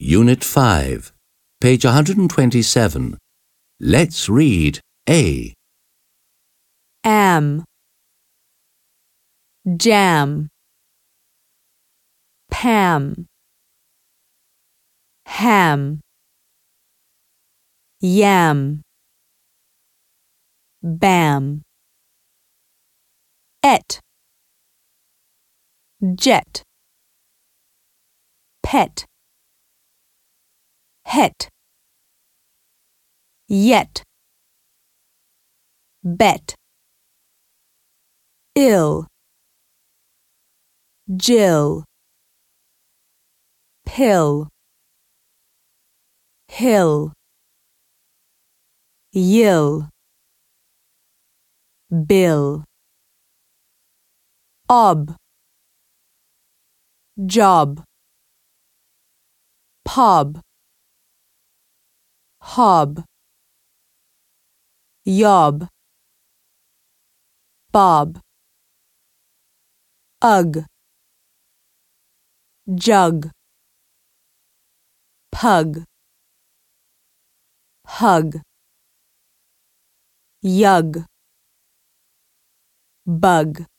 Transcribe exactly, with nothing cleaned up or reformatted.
Unit five, page one hundred twenty-seven. Let's read A. Am, jam, Pam, ham, yam, bam, et, jet, pet, het, yet, bet, ill, Jill, pill, hill, yill, bill, ob, job, pob, hob, yob, bob, ugh, jug, pug, hug, yug, bug.